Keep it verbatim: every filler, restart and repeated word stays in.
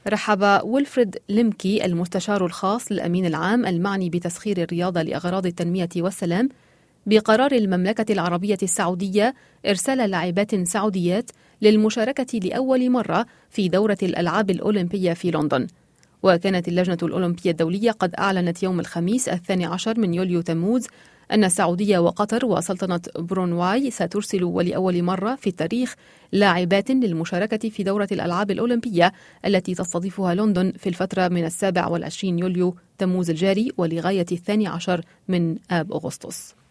رحب ويلفريد ليمكي المستشار الخاص للأمين العام المعني بتسخير الرياضة لأغراض التنمية والسلام بقرار المملكة العربية السعودية إرسال لاعبات سعوديات للمشاركة لأول مرة في دورة الألعاب الأولمبية في لندن. وكانت اللجنة الأولمبية الدولية قد أعلنت يوم الخميس الثاني عشر من يوليو تموز أن السعودية وقطر وسلطنة برونواي سترسل ولأول مرة في التاريخ لاعبات للمشاركة في دورة الألعاب الأولمبية التي تستضيفها لندن في الفترة من السابع والعشرين يوليو تموز الجاري ولغاية الثاني عشر من آب أغسطس.